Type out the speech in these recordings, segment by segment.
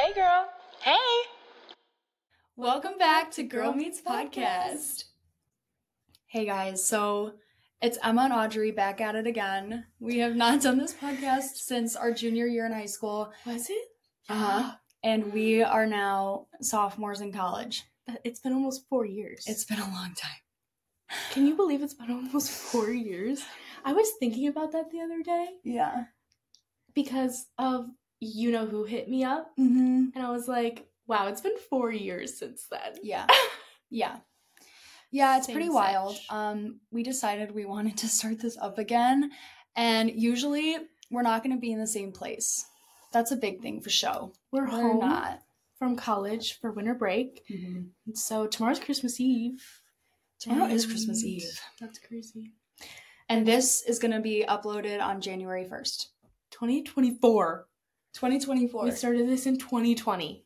Hey, girl. Hey. Welcome back to Girl Meets Podcast. Hey guys, so it's Emma and Audrey back at it again. We have not done this podcast since our junior year in high school. Was it? Uh-huh. And we are now sophomores in college. It's been almost 4 years. It's been a long time. Can you believe it's been almost 4 years? I was thinking about that the other day. Yeah. Because of you know who hit me up. Mm-hmm. And I was like, wow, it's been 4 years since then. Yeah. Yeah, it's Same pretty wild. We decided we wanted to start this up again. And usually we're not going to be in the same place. That's a big thing for show. We're home not. from college for winter break. Mm-hmm. And so tomorrow's Christmas Eve. Tomorrow is Christmas Eve. That's crazy. And this is going to be uploaded on January 1st. 2024. 2024. We started this in 2020.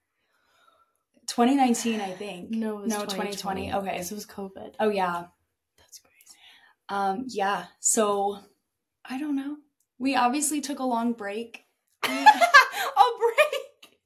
2019, I think. No, it was 2020. Okay. Because it was COVID. Oh, yeah. That's crazy. Yeah. So, I don't know. We obviously took a long break. A break.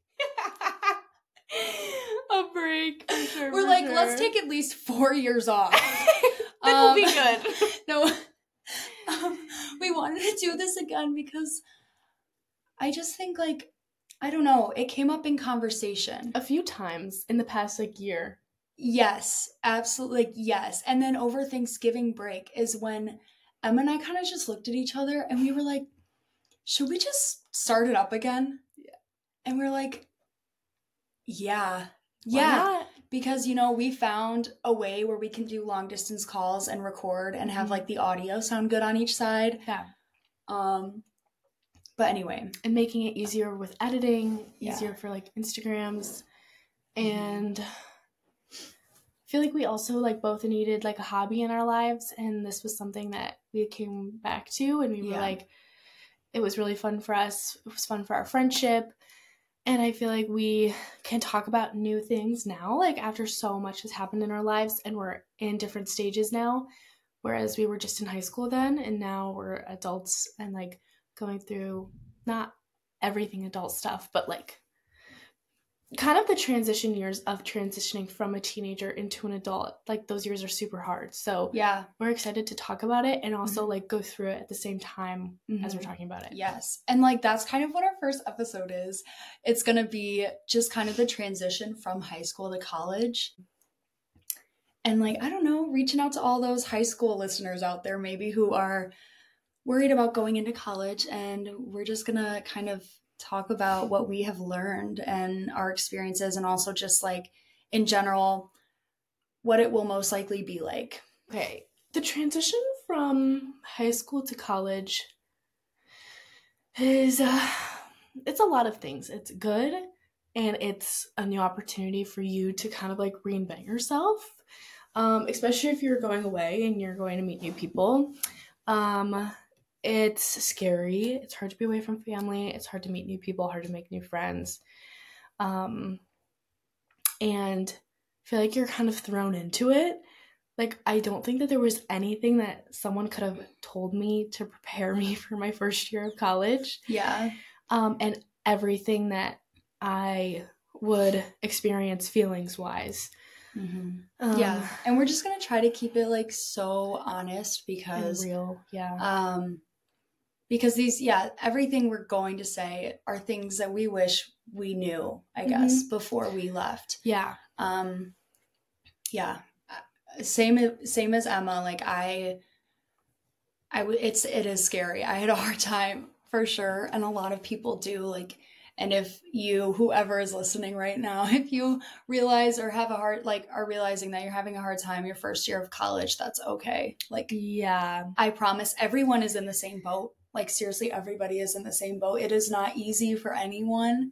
A break, for sure. We're like, let's take at least 4 years off. Then we'll be good. No. We wanted to do this again because I just think, like, I don't know, it came up in conversation. A few times in the past, year. Yes, absolutely, yes. And then over Thanksgiving break is when Emma and I kind of just looked at each other and we were like, should we just start it up again? Yeah. And we're like, yeah. Why not? Because, we found a way where we can do long distance calls and record and have, like, the audio sound good on each side. Yeah. But anyway. And making it easier with editing, Yeah. easier for, Instagrams. And I feel like we also, both needed, a hobby in our lives. And this was something that we came back to. And we were like, it was really fun for us. It was fun for our friendship. And I feel like we can talk about new things now, after so much has happened in our lives. And we're in different stages now. Whereas we were just in high school then. And now we're adults and, going through not everything adult stuff, but kind of the transition years of transitioning from a teenager into an adult. Those years are super hard. So yeah, we're excited to talk about it and also go through it at the same time as we're talking about it. Yes. And that's kind of what our first episode is. It's going to be just kind of the transition from high school to college. And I don't know, reaching out to all those high school listeners out there maybe who are worried about going into college, and we're just gonna kind of talk about what we have learned and our experiences, and also just in general what it will most likely be like. Okay, the transition from high school to college is it's a lot of things. It's good, and it's a new opportunity for you to kind of reinvent yourself, especially if you're going away and you're going to meet new people. It's scary. It's hard to be away from family. It's hard to meet new people, hard to make new friends. And I feel like you're kind of thrown into it. I don't think that there was anything that someone could have told me to prepare me for my first year of college. Yeah. And everything that I would experience feelings-wise. Mm-hmm. Yeah. And we're just going to try to keep it so honest because real. Yeah. Because everything we're going to say are things that we wish we knew, I guess, before we left. Yeah. Yeah. Same as Emma. It is scary. I had a hard time for sure. And a lot of people do and if you, whoever is listening right now, if you realize or have are realizing that you're having a hard time your first year of college, that's okay. Yeah. I promise everyone is in the same boat. Seriously, everybody is in the same boat. It is not easy for anyone.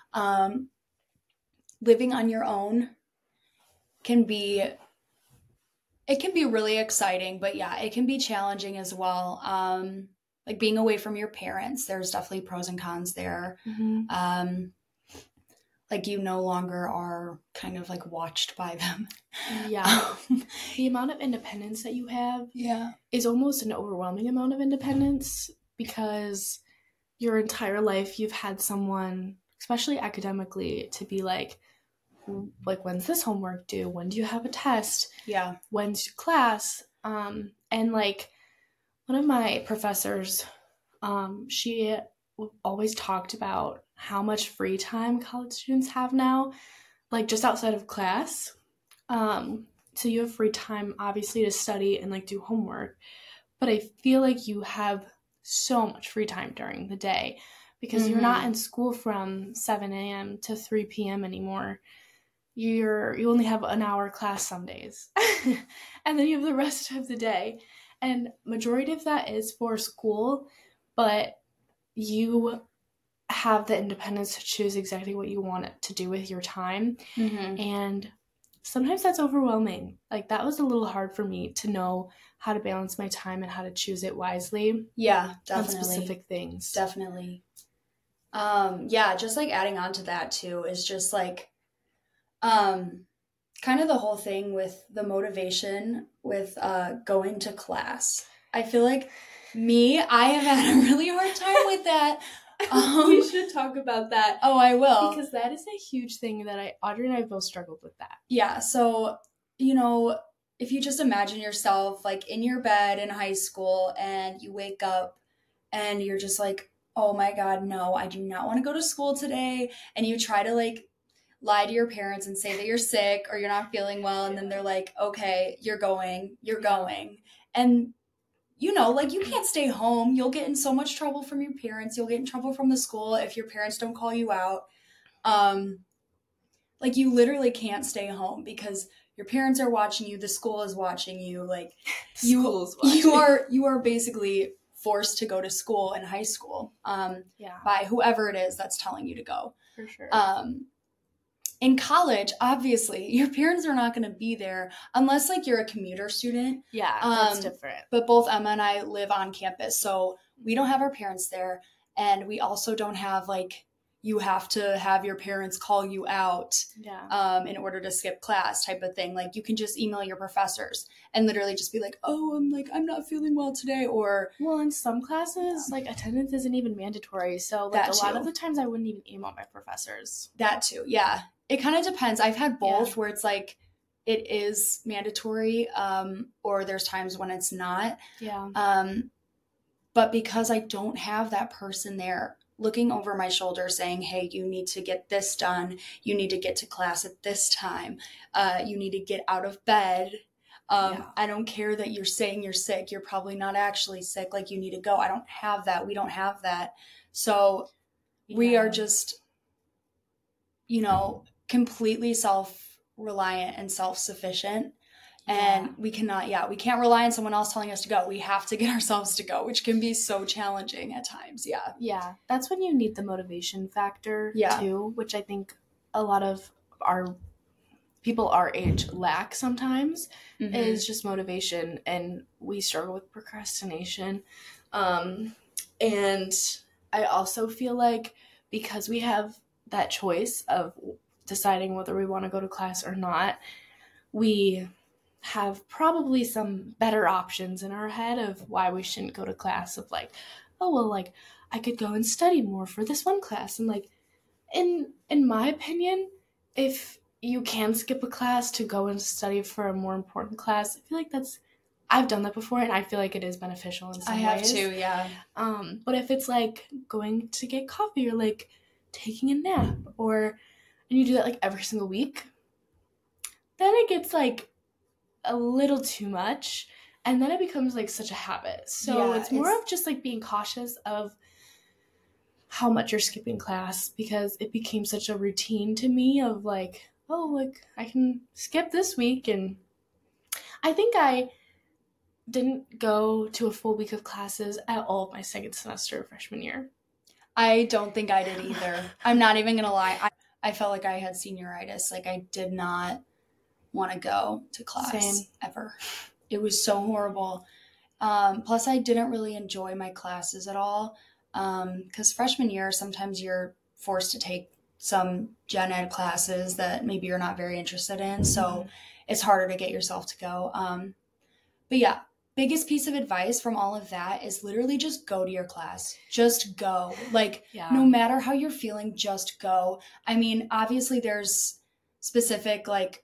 Living on your own can be really exciting, but yeah, it can be challenging as well. Being away from your parents, there's definitely pros and cons there. Mm-hmm. You no longer are kind of watched by them. Yeah. The amount of independence that you have is almost an overwhelming amount of independence because your entire life you've had someone especially academically, to be like, when's this homework due? When do you have a test? Yeah. When's class? And like one of my professors, she always talked about how much free time college students have now, like just outside of class. So you have free time, obviously, to study and like do homework, but I feel like you have so much free time during the day because you're not in school from 7 a.m. to 3 p.m. anymore. You only have an hour class some days, and then you have the rest of the day, and majority of that is for school, but you have the independence to choose exactly what you want to do with your time. And sometimes that's overwhelming. Like that was a little hard for me to know how to balance my time and how to choose it wisely. Yeah, definitely. On specific things. Definitely. Yeah, just like adding on to that too is just like kind of the whole thing with the motivation with going to class. I feel like I have had a really hard time with that. We should talk about that. Oh, I will. Because that is a huge thing that Audrey and I both struggled with that. Yeah, so, you know, if you just imagine yourself like in your bed in high school and you wake up and you're just like, oh my God, no, I do not want to go to school today. And you try to like lie to your parents and say that you're sick or you're not feeling well. And then they're like, okay, you're going. And you know, like you can't stay home. You'll get in so much trouble from your parents. You'll get in trouble from the school if your parents don't call you out. Like you literally can't stay home because your parents are watching you. The school is watching you. Like you are basically forced to go to school in high school. By whoever it is that's telling you to go. For sure. In college, obviously, your parents are not going to be there unless, like, you're a commuter student. Yeah, that's different. But both Emma and I live on campus, so we don't have our parents there. And we also don't have, like, you have to have your parents call you out in order to skip class type of thing. Like, you can just email your professors and literally just be like, oh, I'm not feeling well today. Or, well, in some classes, like, attendance isn't even mandatory. So, like, a lot of the times I wouldn't even email my professors. That too, yeah. It kind of depends. I've had both where it's like it is mandatory or there's times when it's not. Yeah. But because I don't have that person there looking over my shoulder saying, hey, you need to get this done. You need to get to class at this time. You need to get out of bed. I don't care that you're saying you're sick. You're probably not actually sick. Like you need to go. I don't have that. We don't have that. So we are just, you know, completely self-reliant and self-sufficient. And we can't rely on someone else telling us to go. We have to get ourselves to go, which can be so challenging at times. Yeah. That's when you need the motivation factor too, which I think a lot of our people our age lack sometimes is just motivation, and we struggle with procrastination. And I also feel like because we have that choice of deciding whether we want to go to class or not, we have probably some better options in our head of why we shouldn't go to class, of like, oh, well, like I could go and study more for this one class. And like, in my opinion, if you can skip a class to go and study for a more important class, I feel like I've done that before, and I feel like it is beneficial in some ways. I have too, yeah. But if it's like going to get coffee or like taking a nap, and you do that like every single week, then it gets like a little too much, and then it becomes like such a habit. So it's more of just like being cautious of how much you're skipping class, because it became such a routine to me of like, oh, like I can skip this week. And I think I didn't go to a full week of classes at all of my second semester of freshman year. I don't think I did either. I'm not even gonna lie. I felt like I had senioritis. Like I did not want to go to class ever. It was so horrible. Plus I didn't really enjoy my classes at all. Because freshman year, sometimes you're forced to take some gen ed classes that maybe you're not very interested in. So it's harder to get yourself to go. But yeah, biggest piece of advice from all of that is literally just go to your class. Just go. Like, no matter how you're feeling, just go. I mean, obviously there's specific, like,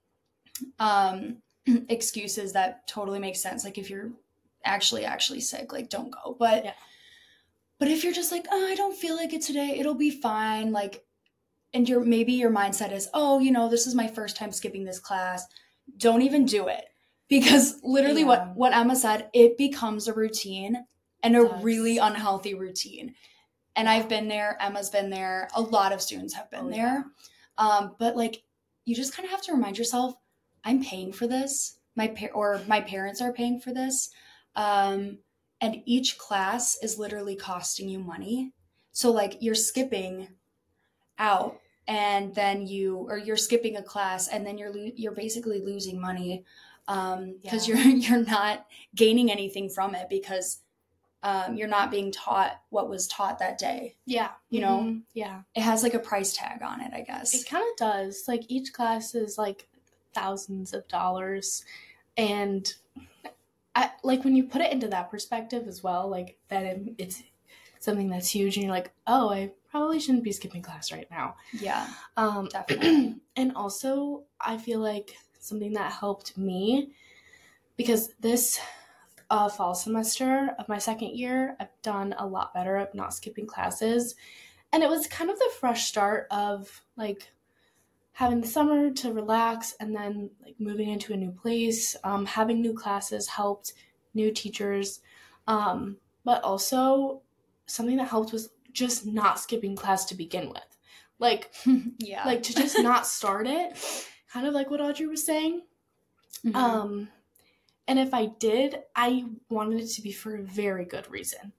excuses that totally make sense. Like, if you're actually sick, like, don't go. But if you're just like, oh, I don't feel like it today, it'll be fine. Like, and maybe your mindset is, oh, you know, this is my first time skipping this class. Don't even do it. Because literally what Emma said, it becomes a routine and a really unhealthy routine. And I've been there. Emma's been there. A lot of students have been there. But like, you just kind of have to remind yourself, I'm paying for this. My parents are paying for this. And each class is literally costing you money. So like, you're skipping out and then you're skipping a class and then you're basically losing money. Because you're not gaining anything from it because you're not being taught what was taught that day. Yeah. You know? Yeah. It has like a price tag on it, I guess. It kind of does. Like each class is like thousands of dollars. And like when you put it into that perspective as well, like that it's something that's huge and you're like, oh, I probably shouldn't be skipping class right now. Yeah. Definitely. And also I feel like something that helped me, because this fall semester of my second year, I've done a lot better at not skipping classes. And it was kind of the fresh start of like having the summer to relax and then like moving into a new place. Having new classes helped, new teachers. But also something that helped was just not skipping class to begin with. Like, like to just not start it. Kind of like what Audrey was saying. Mm-hmm. And if I did, I wanted it to be for a very good reason.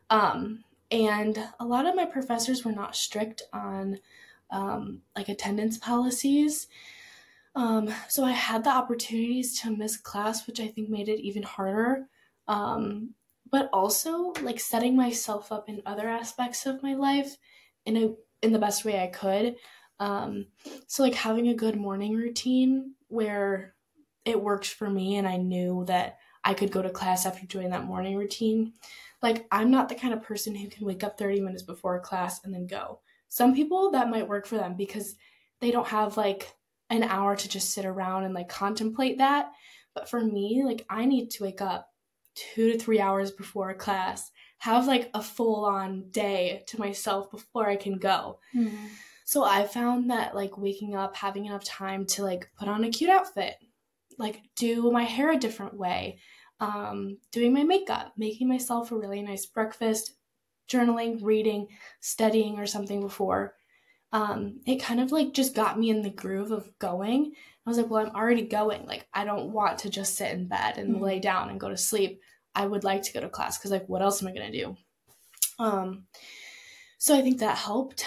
And a lot of my professors were not strict on like attendance policies. So I had the opportunities to miss class, which I think made it even harder. But also like setting myself up in other aspects of my life in the best way I could. So like having a good morning routine where it worked for me and I knew that I could go to class after doing that morning routine. Like I'm not the kind of person who can wake up 30 minutes before a class and then go. Some people that might work for them because they don't have like an hour to just sit around and like contemplate that. But for me, like I need to wake up 2 to 3 hours before a class, have like a full on day to myself before I can go. Mm-hmm. So I found that like waking up, having enough time to like put on a cute outfit, like do my hair a different way, doing my makeup, making myself a really nice breakfast, journaling, reading, studying or something before. It kind of like just got me in the groove of going. I was like, well, I'm already going. Like, I don't want to just sit in bed and lay down and go to sleep. I would like to go to class because like, what else am I going to do? So I think that helped.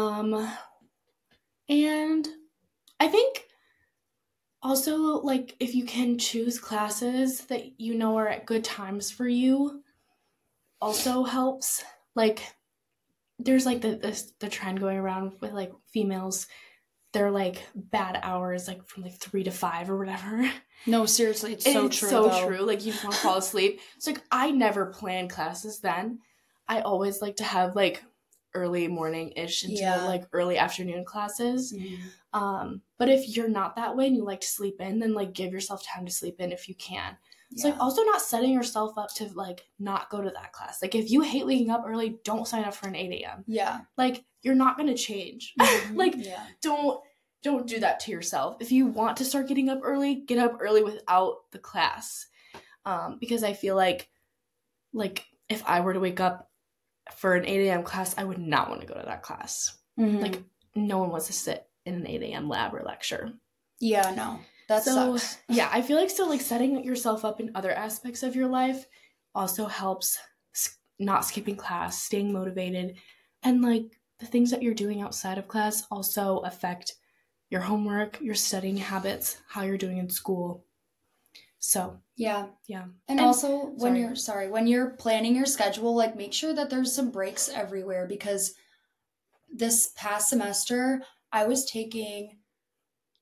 And I think also, like, if you can choose classes that you know are at good times for you, also helps. Like, there's, like, the trend going around with, like, females. They're, like, bad hours, like, from, like, 3 to 5 or whatever. No, seriously, it's so true, so true. Like, you just want to fall asleep. It's like, I never plan classes then. I always like to have, like, early morning-ish into like early afternoon classes. But if you're not that way and you like to sleep in, then like give yourself time to sleep in if you can. It's like also not setting yourself up to like not go to that class. Like if you hate waking up early, don't sign up for an 8 a.m. Like you're not going to change. Like don't do that to yourself. If you want to start getting up early, get up early without the class. Because I feel like if I were to wake up for an 8 a.m. class, I would not want to go to that class. Like, no one wants to sit in an 8 a.m. lab or lecture. Yeah, no. That sucks. Yeah, I feel like like setting yourself up in other aspects of your life also helps not skipping class, staying motivated, and like the things that you're doing outside of class also affect your homework, your studying habits, how you're doing in school. So yeah. And also when you're planning your schedule, like make sure that there's some breaks everywhere, because this past semester I was taking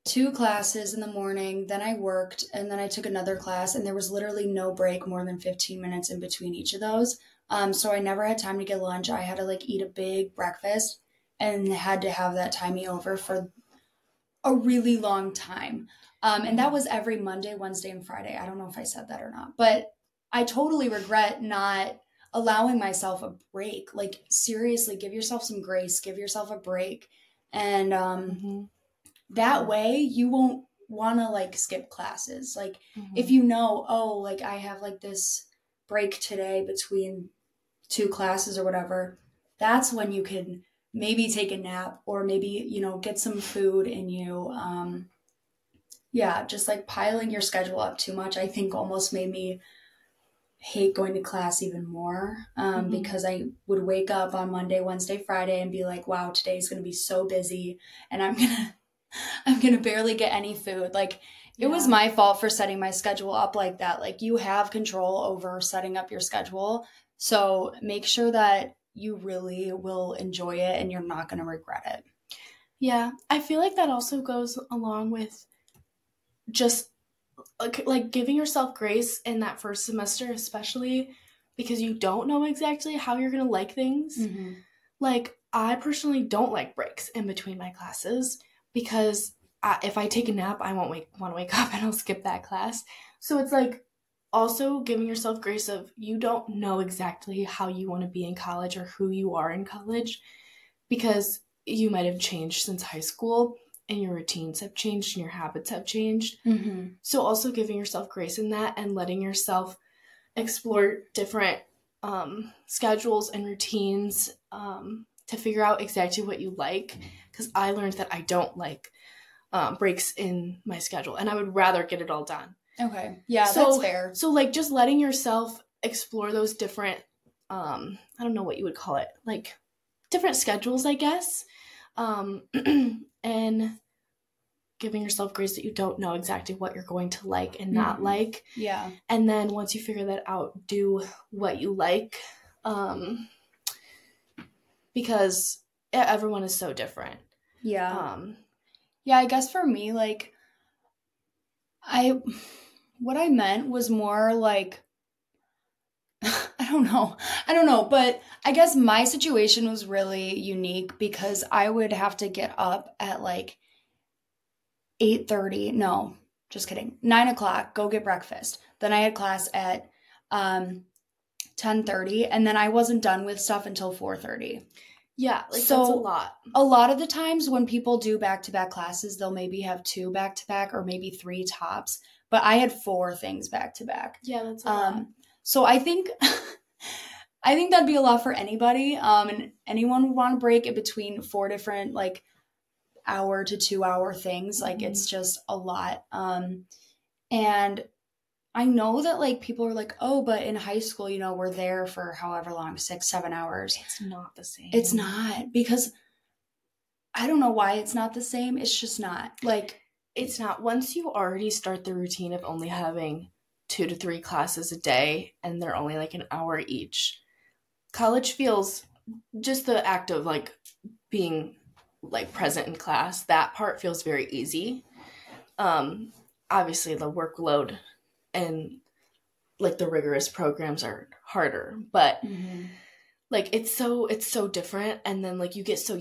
2 classes in the morning, then I worked, and then I took another class, and there was literally no break more than 15 minutes in between each of those. So I never had time to get lunch. I had to like eat a big breakfast and had to have that tie me over for a really long time. And that was every Monday, Wednesday, and Friday. I don't know if I said that or not, but I totally regret not allowing myself a break. Like, seriously, give yourself some grace, give yourself a break. And that way you won't want to like skip classes. Like, if you know, oh, like I have like this break today between 2 classes or whatever, that's when you can maybe take a nap or maybe, you know, get some food in you. Yeah, just like piling your schedule up too much, I think almost made me hate going to class even more, because I would wake up on Monday, Wednesday, Friday and be like, wow, today's going to be so busy and I'm going to barely get any food. Like, it was my fault for setting my schedule up like that. Like, you have control over setting up your schedule. So make sure that you really will enjoy it and you're not going to regret it. Yeah, I feel like that also goes along with just like giving yourself grace in that first semester, especially because you don't know exactly how you're going to like things. Like, I personally don't like breaks in between my classes because if I take a nap, I won't want to wake up and I'll skip that class. So it's like also giving yourself grace of you don't know exactly how you want to be in college or who you are in college because you might have changed since high school and your routines have changed and your habits have changed. So also giving yourself grace in that and letting yourself explore different schedules and routines to figure out exactly what you like. Because I learned that I don't like breaks in my schedule and I would rather get it all done. Okay. Yeah, that's fair. So like just letting yourself explore those different, I don't know what you would call it, like different schedules, I guess. And giving yourself grace that you don't know exactly what you're going to like and not like. Yeah. And then once you figure that out, do what you like. Because everyone is so different. Yeah. Yeah, I guess for me, like, what I meant was more like, I don't know, but I guess my situation was really unique because I would have to get up at like 8:30. No, just kidding. 9:00, go get breakfast. Then I had class at 10:30, and then I wasn't done with stuff until 4:30. Yeah, like so that's a lot. A lot of the times when people do back-to-back classes, they'll maybe have 2 back-to-back or maybe 3 tops. But I had 4 things back-to-back. Yeah, that's a lot. So I think that'd be a lot for anybody. And anyone would want to break it between 4 different like hour to 2 hour things. Like it's just a lot. And I know that like people are like, oh, but in high school, you know, we're there for however long, 6-7 hours. It's not the same. It's not, because I don't know why it's not the same. It's just not. Like, it's not. Once you already start the routine of only having 2 to 3 classes a day and they're only like an hour each, college feels, just the act of like being like present in class, that part feels very easy. Obviously the workload and like the rigorous programs are harder, but like it's so different. And then like you get so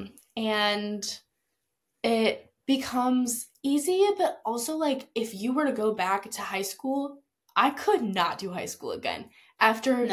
and it becomes easy, but also like if you were to go back to high school, I could not do high school again after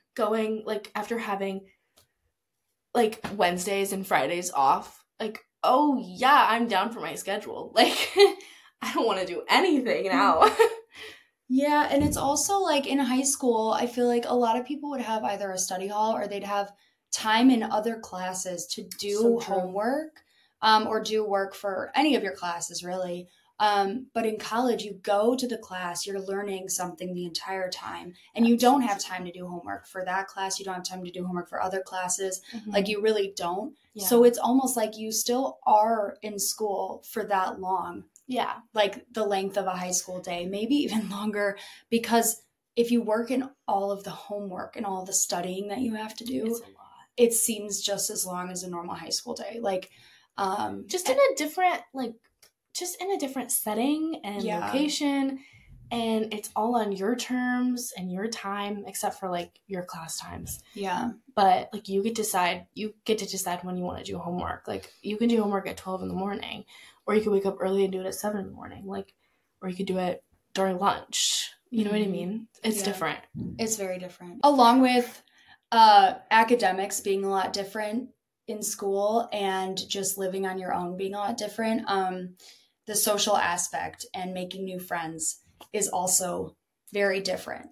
after having like Wednesdays and Fridays off. Like, oh yeah, I'm down for my schedule. Like I don't want to do anything now. Yeah, and it's also like in high school, I feel like a lot of people would have either a study hall or they'd have time in other classes to do homework, or do work for any of your classes, really. But in college, you go to the class, you're learning something the entire time, and you don't have time to do homework for that class. You don't have time to do homework for other classes. Like, you really don't. Yeah. So it's almost like you still are in school for that long. Yeah. Like the length of a high school day, maybe even longer, because if you work in all of the homework and all the studying that you have to do, it's a lot. It seems just as long as a normal high school day. Like, just in a different, like, just in a different setting and location, and it's all on your terms and your time, except for like your class times. Yeah. But like you get to decide when you want to do homework. Like you can do homework at 12 in the morning, or you could wake up early and do it at 7 in the morning. Like, or you could do it during lunch. You know what I mean? It's different. It's very different. Along with academics being a lot different in school and just living on your own being a lot different, the social aspect and making new friends is also very different.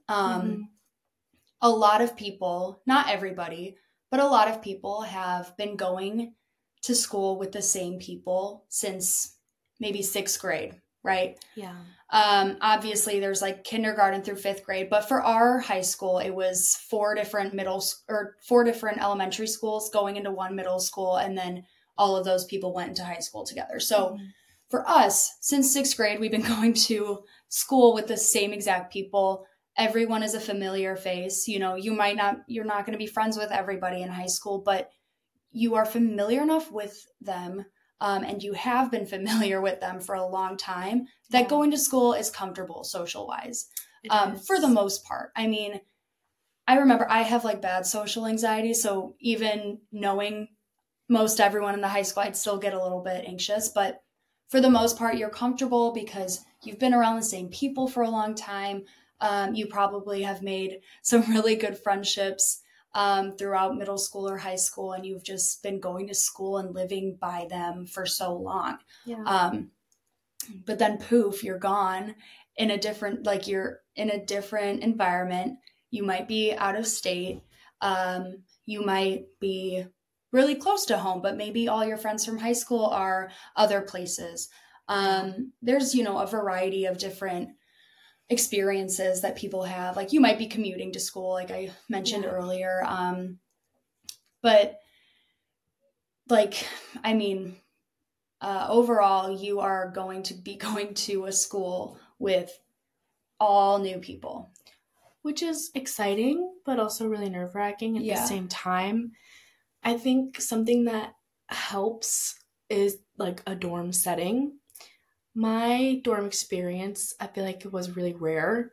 A lot of people, not everybody, but a lot of people have been going to school with the same people since maybe 6th grade, right? Yeah. Obviously there's like kindergarten through 5th grade, but for our high school, it was 4 different elementary schools going into one middle school. And then all of those people went into high school together. So for us, since 6th grade, we've been going to school with the same exact people. Everyone is a familiar face. You know, you're not going to be friends with everybody in high school, but you are familiar enough with them, and you have been familiar with them for a long time that going to school is comfortable social-wise, for the most part. I mean, I remember I have like bad social anxiety, so even knowing most everyone in the high school, I'd still get a little bit anxious, but for the most part, you're comfortable because you've been around the same people for a long time. You probably have made some really good friendships throughout middle school or high school, and you've just been going to school and living by them for so long. Yeah. But then poof, you're gone in a different, like you're in a different environment. You might be out of state. You might be really close to home, but maybe all your friends from high school are other places. There's, a variety of different experiences that people have. Like you might be commuting to school, like I mentioned earlier. But like, I mean, overall, you are going to be going to a school with all new people. Which is exciting, but also really nerve-wracking at the same time. I think something that helps is like a dorm setting. My dorm experience, I feel like it was really rare,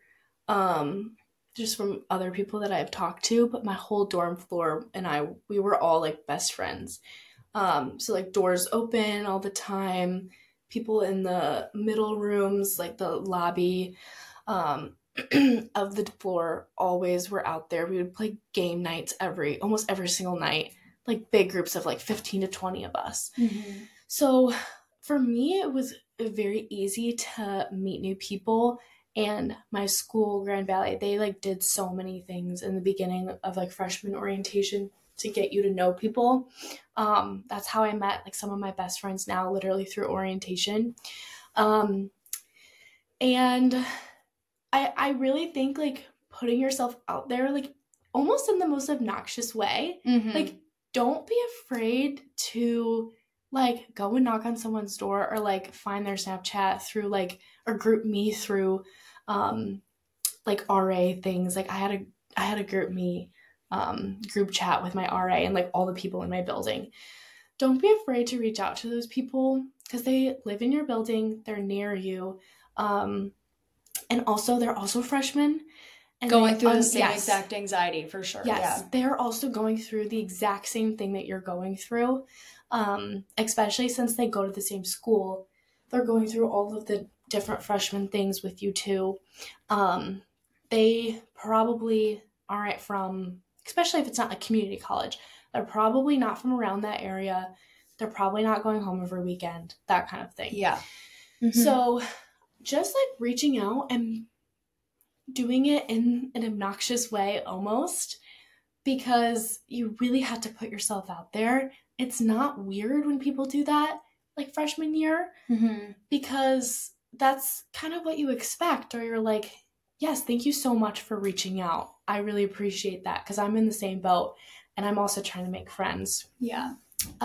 just from other people that I've talked to, but my whole dorm floor and we were all like best friends. So like doors open all the time, people in the middle rooms, like the lobby, of the floor always were out there. We would play game nights almost every single night, like big groups of like 15 to 20 of us. Mm-hmm. So for me, it was very easy to meet new people. And my school, Grand Valley, they like did so many things in the beginning of like freshman orientation to get you to know people. That's how I met like some of my best friends now, literally through orientation. And I really think like putting yourself out there, like almost in the most obnoxious way, like don't be afraid to like go and knock on someone's door or like find their Snapchat through like, or group me through like RA things. Like I had a group me group chat with my RA and like all the people in my building. Don't be afraid to reach out to those people because they live in your building, they're near you. And also they're also freshmen. And going through the same exact anxiety for sure. Yes, they're also going through the exact same thing that you're going through. Especially since they go to the same school, they're going through all of the different freshman things with you too. They probably aren't from, especially if it's not a community college, they're probably not from around that area. They're probably not going home every weekend, that kind of thing. Yeah. So just like reaching out and doing it in an obnoxious way almost, because you really have to put yourself out there. It's not weird when people do that like freshman year, because that's kind of what you expect, or you're like, yes, thank you so much for reaching out. I really appreciate that because I'm in the same boat and I'm also trying to make friends. Yeah.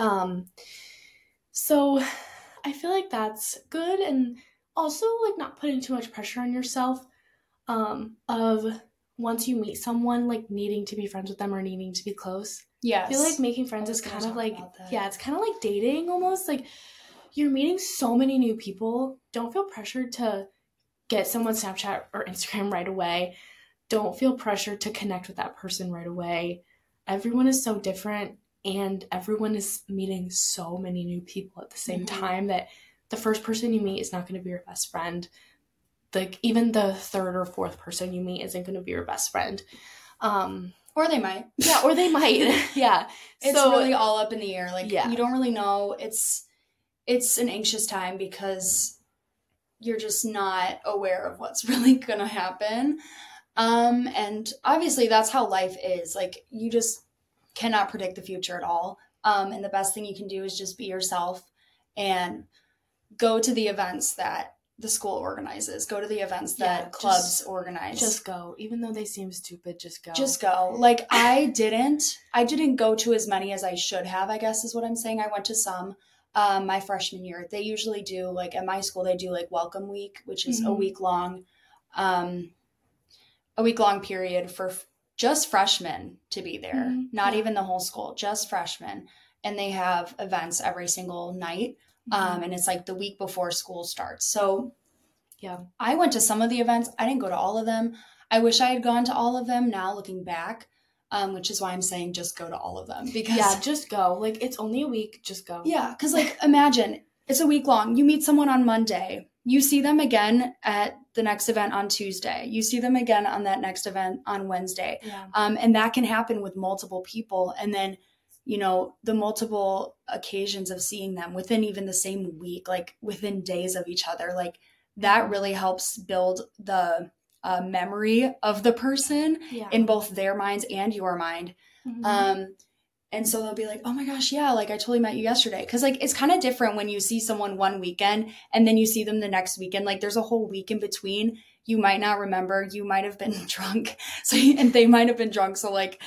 So I feel like that's good, and also like not putting too much pressure on yourself of once you meet someone like needing to be friends with them or needing to be close. Yes. I feel like making friends is kind of like, it's kind of like dating almost. Like you're meeting so many new people. Don't feel pressured to get someone's Snapchat or Instagram right away. Don't feel pressured to connect with that person right away. Everyone is so different, and everyone is meeting so many new people at the same time that the first person you meet is not going to be your best friend. Like, even the third or fourth person you meet isn't going to be your best friend. Or they might. Yeah, or they might. Yeah. It's really all up in the air. Like, yeah. You don't really know. It's an anxious time because you're just not aware of what's really going to happen. And obviously that's how life is. Like, you just cannot predict the future at all. And the best thing you can do is just be yourself and go to the events that the school organizes. Go to the events that clubs organize. Just go. Even though they seem stupid, just go. Just go. Like, I didn't go to as many as I should have, I guess is what I'm saying. I went to some my freshman year. They usually do, like, at my school, they do like welcome week, which is a week long period for just freshmen to be there. Not even the whole school, just freshmen. And they have events every single night. And it's like the week before school starts. So yeah, I went to some of the events. I didn't go to all of them. I wish I had gone to all of them now looking back, which is why I'm saying just go to all of them. Because yeah, just go. Like, it's only a week. Just go. Yeah, because like imagine it's a week long. You meet someone on Monday. You see them again at the next event on Tuesday. You see them again on that next event on Wednesday. Yeah. And that can happen with multiple people. And then, the multiple occasions of seeing them within even the same week, like within days of each other, like that really helps build the memory of the person in both their minds and your mind. And so they'll be like, oh my gosh, yeah, like I totally met you yesterday. Cause like, it's kind of different when you see someone one weekend and then you see them the next weekend. Like, there's a whole week in between. You might not remember. You might have been drunk. And they might have been drunk. So like,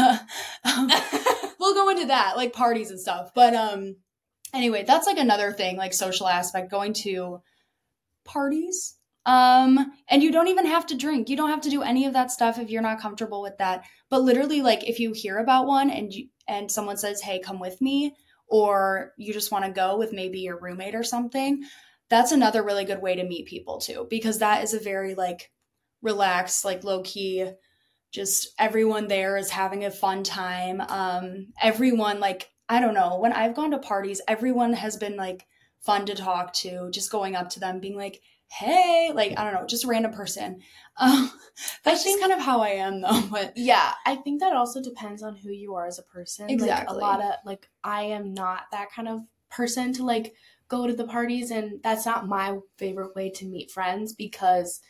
we'll go into that, like parties and stuff. But anyway, that's like another thing, like social aspect, going to parties. And you don't even have to drink. You don't have to do any of that stuff if you're not comfortable with that. But literally, like, if you hear about one and someone says, hey, come with me, or you just want to go with maybe your roommate or something, that's another really good way to meet people too, because that is a very like relaxed, like low key, just everyone there is having a fun time. Everyone, like, I don't know, when I've gone to parties, everyone has been like fun to talk to, just going up to them, being like, hey, like, I don't know, just a random person. That's just kind of how I am though. But yeah, I think that also depends on who you are as a person. Exactly. Like, a lot of, like, I am not that kind of person to like go to the parties, and that's not my favorite way to meet friends, because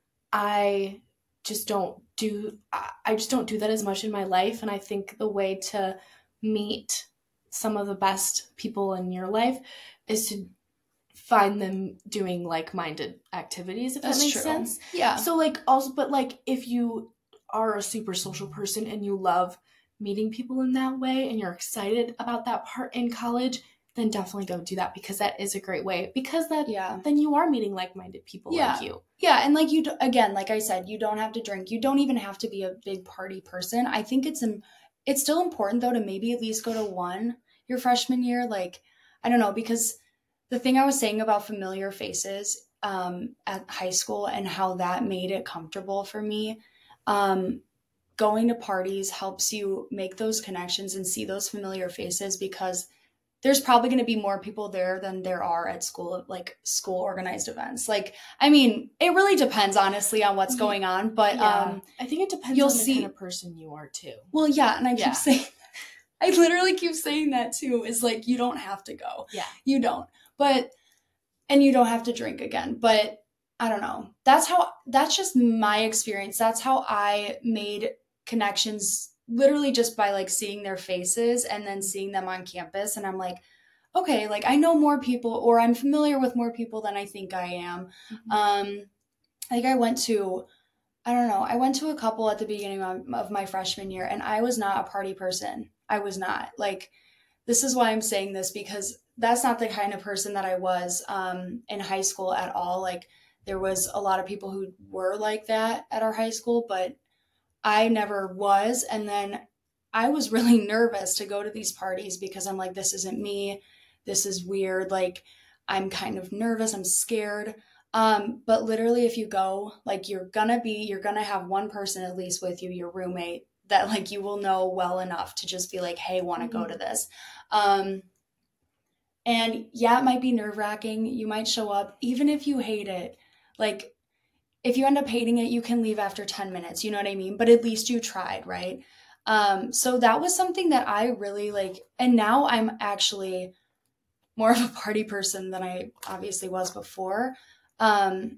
I just don't do that as much in my life. And I think the way to meet some of the best people in your life is to find them doing like-minded activities, if that makes sense. Yeah. So like, also, but like, if you are a super social person and you love meeting people in that way and you're excited about that part in college, then definitely go do that, because that is a great way, because then you are meeting like-minded people like you. Yeah. And like, again, like I said, you don't have to drink. You don't even have to be a big party person. I think it's still important though to maybe at least go to one your freshman year. Like, I don't know, because the thing I was saying about familiar faces at high school and how that made it comfortable for me, going to parties helps you make those connections and see those familiar faces, because there's probably going to be more people there than there are at school, like school organized events. Like, I mean, it really depends honestly on what's going on, but I think it depends on the kind of person you are too. Well, yeah. And I keep saying, I literally keep saying that too, is like, you don't have to go. Yeah. You don't. And you don't have to drink again, but I don't know. That's just my experience. That's how I made connections, literally just by like seeing their faces and then seeing them on campus. And I'm like, okay, like I know more people, or I'm familiar with more people than I think I am. Like I went to a couple at the beginning of my freshman year, and I was not a party person. I was not. Like, this is why I'm saying this, because that's not the kind of person that I was in high school at all. Like, there was a lot of people who were like that at our high school, but I never was. And then I was really nervous to go to these parties because I'm like, this isn't me. this is weird. Like, I'm kind of nervous. I'm scared. But literally if you go, like, you're gonna have one person at least with you, your roommate, that like you will know well enough to just be like, hey, want to go to this. And yeah, it might be nerve-wracking. You might show up, even if you hate it. Like, if you end up hating it, you can leave after 10 minutes, you know what I mean? But at least you tried, right? So that was something that I really like, and now I'm actually more of a party person than I obviously was before. And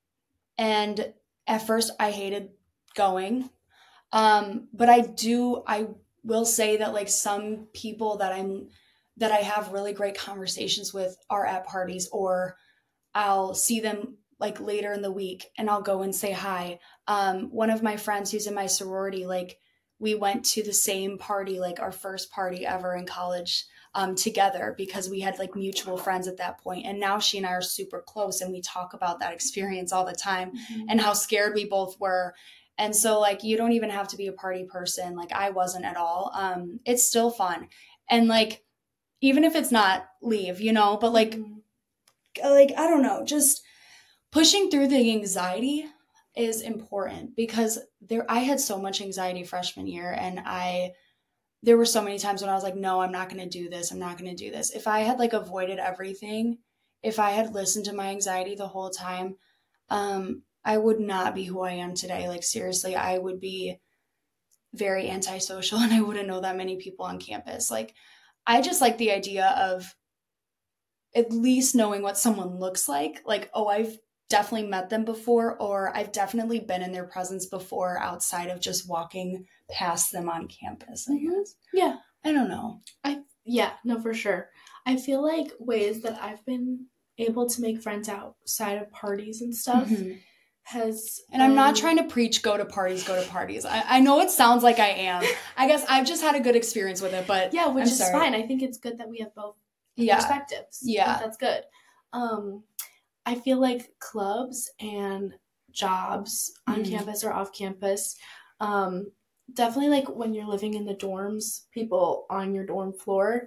at first I hated going. But I will say that like some people that I have really great conversations with are at parties, or I'll see them like later in the week and I'll go and say hi. One of my friends who's in my sorority, like we went to the same party, like our first party ever in college, together, because we had like mutual friends at that point. And now she and I are super close and we talk about that experience all the time and how scared we both were. And so like, you don't even have to be a party person. Like I wasn't at all. It's still fun. And like, even if it's not, leave, you know, but like, I don't know, just pushing through the anxiety is important, because I had so much anxiety freshman year, and there were so many times when I was like, no, I'm not going to do this. I'm not going to do this. If I had like avoided everything, if I had listened to my anxiety the whole time, I would not be who I am today. Like seriously, I would be very antisocial and I wouldn't know that many people on campus. Like I just like the idea of at least knowing what someone looks like, oh, I've definitely met them before, or I've definitely been in their presence before outside of just walking past them on campus, I guess. Yeah. I don't know. No, for sure. I feel like ways that I've been able to make friends outside of parties and stuff and I'm not trying to preach go to parties. I know it sounds like I am. I guess I've just had a good experience with it, but yeah, which is fine. I think it's good that we have both perspectives. Yeah. That's good. I feel like clubs and jobs on campus or off campus, definitely like when you're living in the dorms, people on your dorm floor,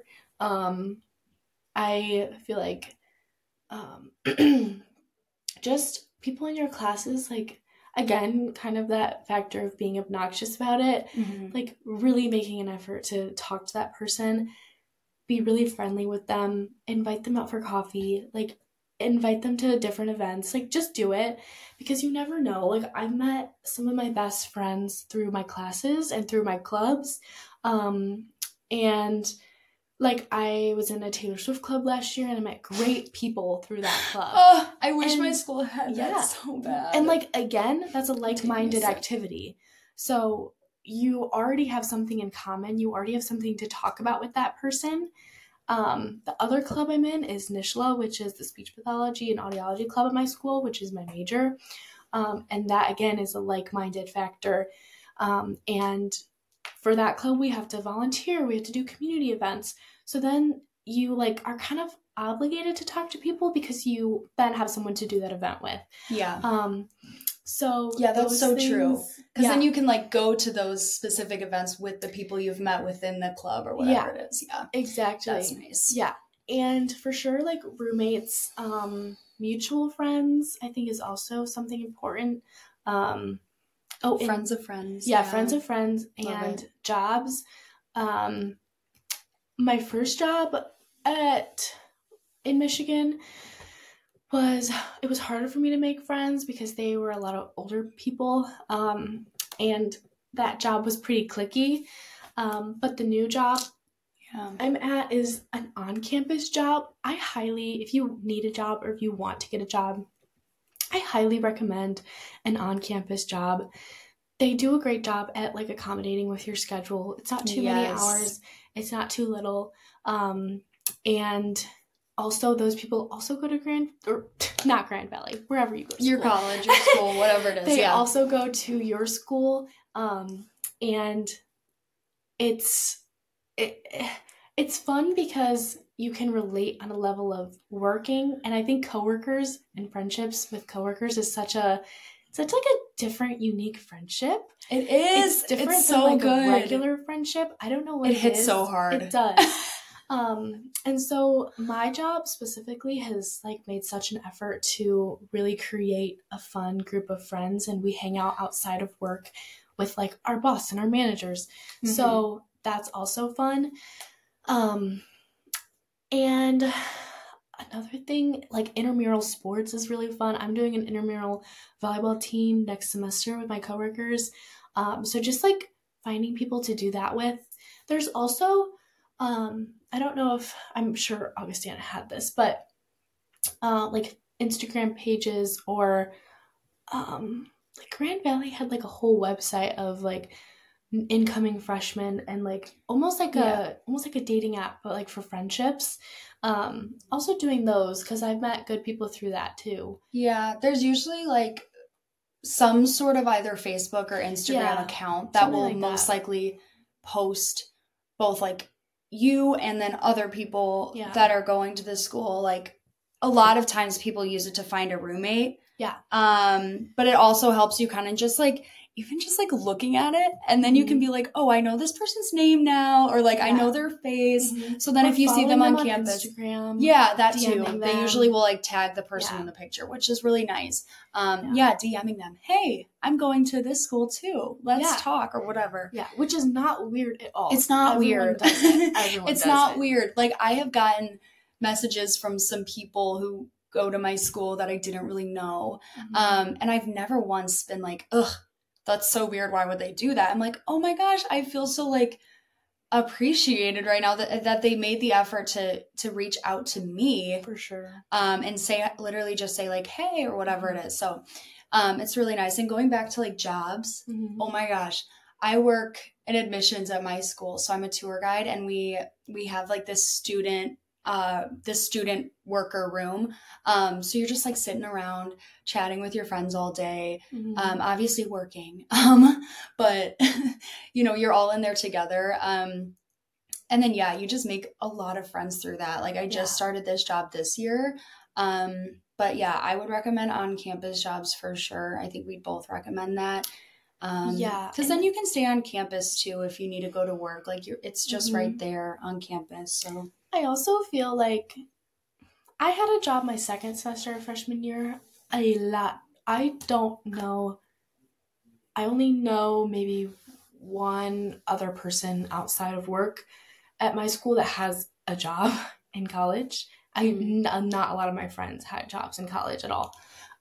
I feel like just people in your classes, like, again, kind of that factor of being obnoxious about it, like really making an effort to talk to that person, be really friendly with them, invite them out for coffee, like invite them to different events, like just do it, because you never know. Like I've met some of my best friends through my classes and through my clubs, and like I was in a Taylor Swift club last year and I met great people through that club. Oh, I wish my school had that so bad. And like, again, that's a like-minded activity. So you already have something in common. You already have something to talk about with that person. The other club I'm in is NSHLA, which is the speech pathology and audiology club at my school, which is my major. And that, again, is a like-minded factor. And for that club, we have to volunteer. We have to do community events. So then you like are kind of obligated to talk to people because you then have someone to do that event with. Yeah. So yeah, that's so true. Because then you can like go to those specific events with the people you've met within the club or whatever it is. Yeah, exactly. That's nice. Yeah. And for sure, like roommates, mutual friends, I think is also something important. Friends of friends. Yeah, friends of friends. And jobs. My first job in Michigan it was harder for me to make friends because they were a lot of older people, and that job was pretty cliquey. But the new job I'm at is an on-campus job. If you need a job or if you want to get a job, I highly recommend an on-campus job. They do a great job at like accommodating with your schedule. It's not too many hours. It's not too little. And also those people also go to not Grand Valley, wherever you go to your school. college, your school, whatever it is. They also go to your school. And it's fun because you can relate on a level of working. And I think coworkers and friendships with coworkers is such like a different, unique friendship. It is. It's different it's than so like good. A regular friendship. I don't know what it is. It hits so hard. It does. And so my job specifically has like made such an effort to really create a fun group of friends, and we hang out outside of work with like our boss and our managers. Mm-hmm. So that's also fun. And another thing, like intramural sports is really fun. I'm doing an intramural volleyball team next semester with my coworkers. So just like finding people to do that with. There's also, I don't know if, I'm sure Augustana had this, but like Instagram pages or like Grand Valley had like a whole website of like incoming freshmen and like almost like a dating app, but like for friendships. Also doing those because I've met good people through that too. Yeah, there's usually like some sort of either Facebook or Instagram account that will like most likely post both like you and then other people that are going to the school. Like a lot of times people use it to find a roommate. Yeah. But it also helps you kind of just like, even just like looking at it, and then you can be like, oh, I know this person's name now, or like I know their face. Mm-hmm. So then if you see them on campus, Instagram, that too. Them. They usually will like tag the person in the picture, which is really nice. DMing them, hey, I'm going to this school too. Let's talk or whatever. Yeah, which is not weird at all. It's not weird. It's not weird. Like I have gotten messages from some people who go to my school that I didn't really know. Mm-hmm. And I've never once been like, ugh, that's so weird. Why would they do that? I'm like, oh my gosh, I feel so like appreciated right now that they made the effort to reach out to me. For sure. And literally just say like, hey, or whatever it is. So it's really nice. And going back to like jobs, oh my gosh, I work in admissions at my school. So I'm a tour guide, and we have like this student worker room. So you're just like sitting around chatting with your friends all day, obviously working, but you know, you're all in there together. And then, you just make a lot of friends through that. Like I just started this job this year. But I would recommend on-campus jobs for sure. I think we'd both recommend that. Because then you can stay on campus too if you need to go to work. Like it's just right there on campus. So I also feel like I had a job my second semester of freshman year. A lot. I don't know. I only know maybe one other person outside of work at my school that has a job in college. Not a lot of my friends had jobs in college at all.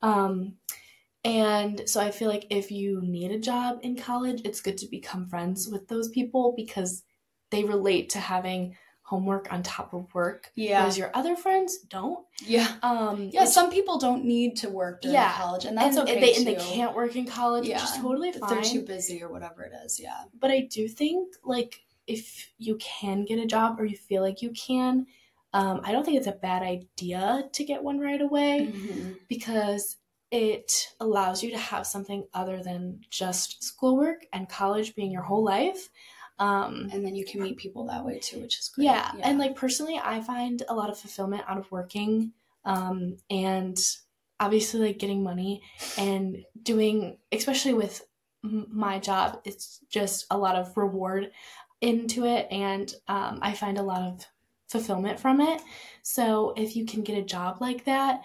And so I feel like if you need a job in college, it's good to become friends with those people because they relate to having homework on top of work. Yeah. Whereas your other friends don't. Yeah. Some people don't need to work during college, and that's okay too. And they can't work in college, which is totally fine. They're too busy or whatever it is, But I do think, like, if you can get a job or you feel like you can, I don't think it's a bad idea to get one right away because it allows you to have something other than just schoolwork and college being your whole life. And then you can meet people that way too, which is great. Yeah. And like personally, I find a lot of fulfillment out of working, and obviously like getting money and doing, especially with my job, it's just a lot of reward into it. And I find a lot of fulfillment from it. So if you can get a job like that,